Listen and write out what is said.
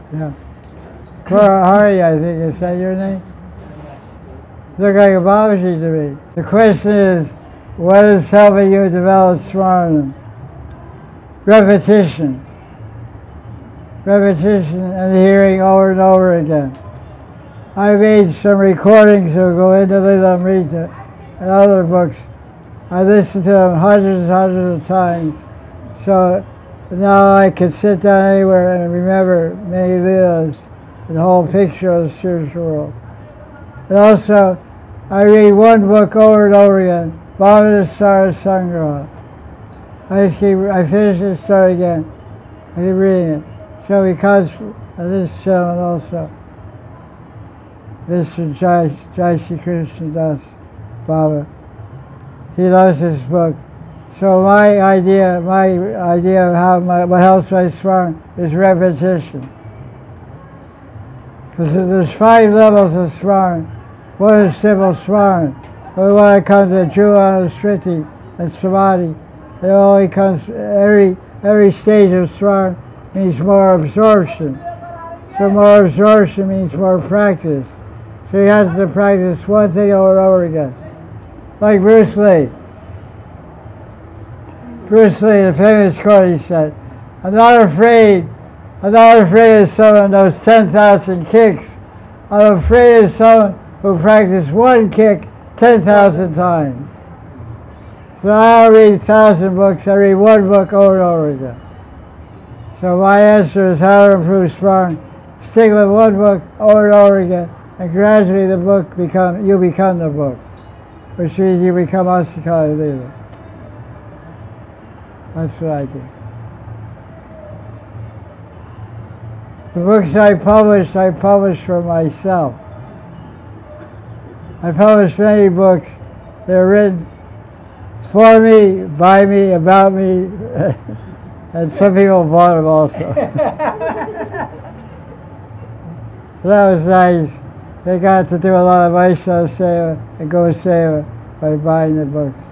Yeah. Cora Hari, I think, is that your name? Look like a Babaji to me. The question is, what is helping you develop Smarana? Repetition. Repetition and hearing over and over again. I made some recordings of Govinda Lilamrita and other books. I listened to them hundreds and hundreds of times. So now I can sit down anywhere and remember many Leelas, the whole picture of the spiritual world. And also, I read one book over and over again, Bhavana Sangraha. I finish it, start again. I keep reading it. So he comes, this gentleman also, Mr. Jai Shri Krishna Das Baba. He loves this book. So my idea of how what helps my smarana is repetition. Because there's 5 levels of smarana. One is simple smarana. When we want to come to Jhana, Sriti, and Samadhi, it only comes, every stage of smarana means more absorption. So more absorption means more practice. So he has to practice one thing over and over again. Like Bruce Lee. Bruce Lee, the famous quote, he said, I'm not afraid of someone who knows 10,000 kicks. I'm afraid of someone who practiced one kick 10,000 times. So I don't read 1,000 books, I read one book over and over again. So my answer is how to improve smarana. Stick with one book over and over again, and gradually you become the book, which means you become Astakali Leela. That's what I do. The books I publish for myself. I published many books. They're written for me, by me, about me, and some people bought them also. So that was nice. They got to do a lot of Vaishnava Seva and Go Seva by buying the books.